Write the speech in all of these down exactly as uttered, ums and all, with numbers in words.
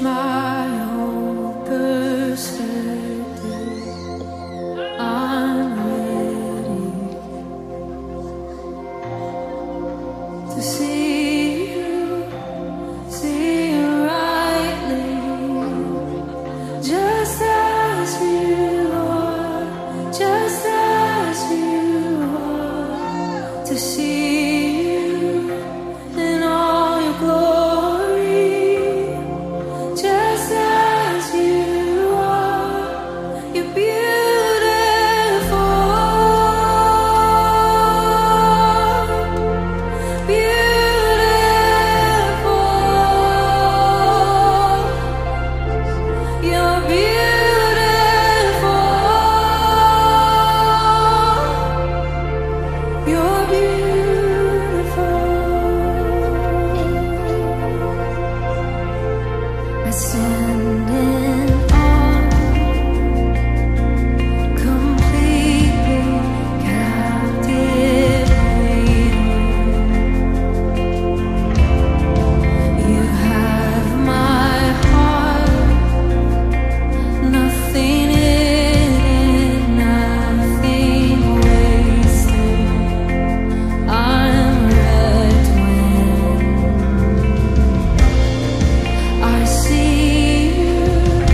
my whole perspective. I'm ready to see you, see you rightly, just as you are, just as you are, to see you in all your glory, just as you are. You're beautiful, beautiful. You're beautiful, you're beautiful. I stand in awe, completely captivated. You have my heart, nothing hidden, nothing wasted. I'm wrecked when I see you.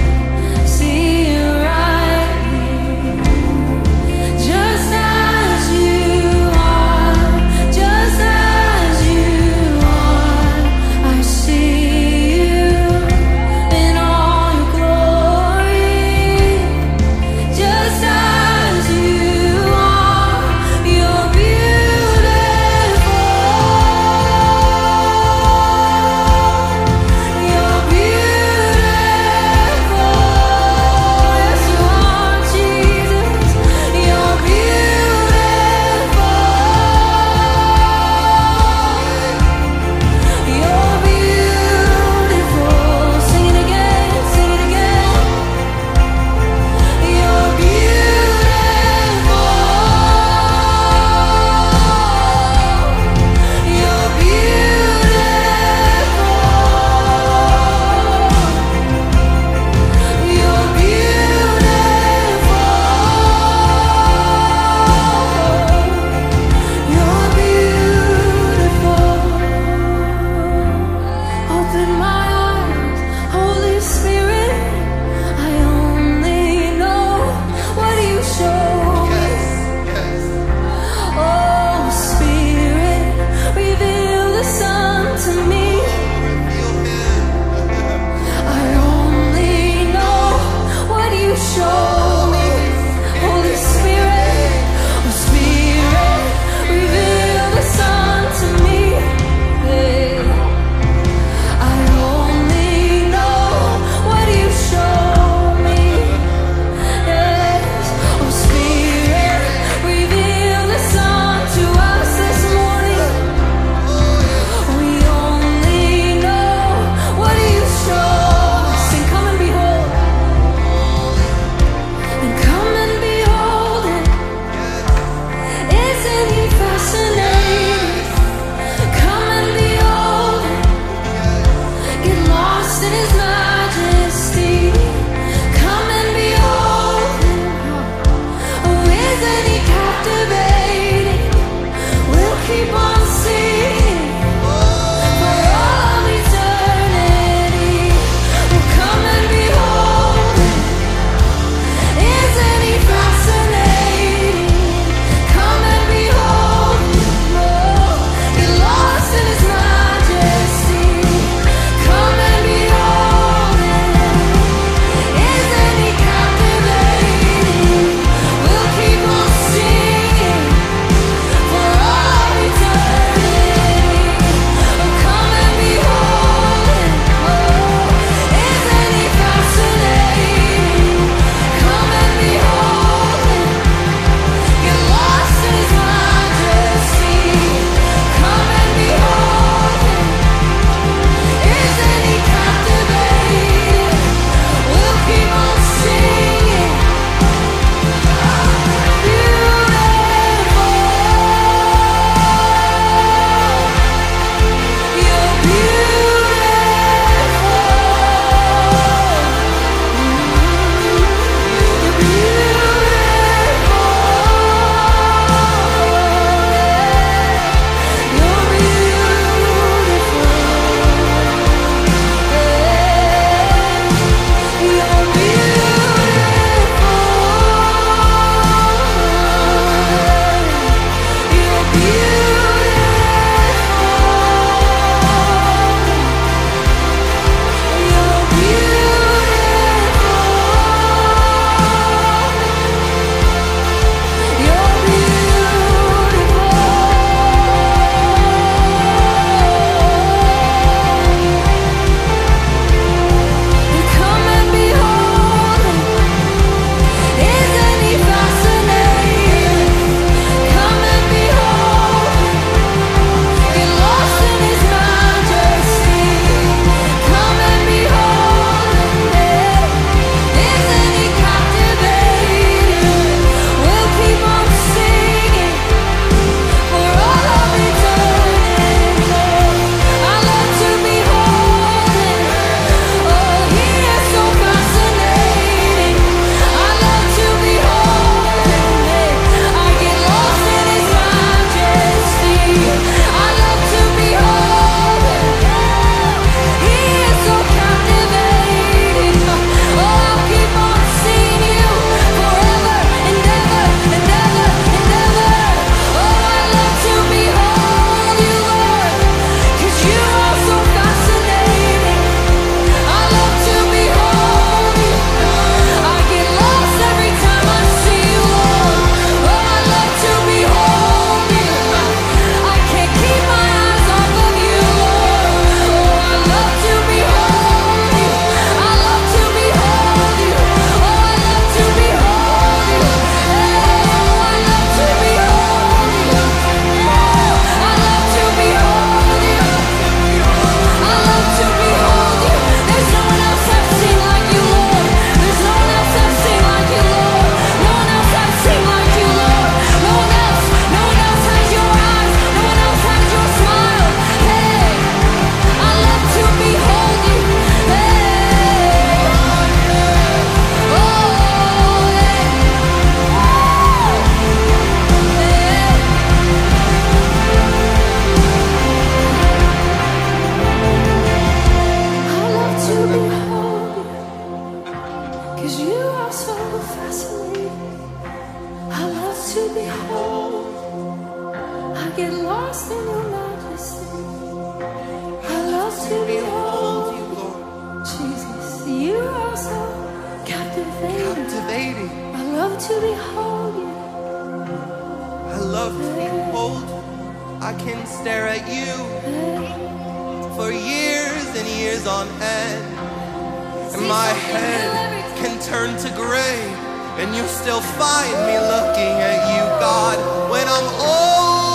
fascinating. I love to behold. I get lost in your majesty. I love to behold you, Lord. Jesus, you are so captivating. Captivating. I love to behold you. I love to behold. I can stare at you for years and years on end, and my head can turn to gray, and you still find me looking at you, God, when I'm old.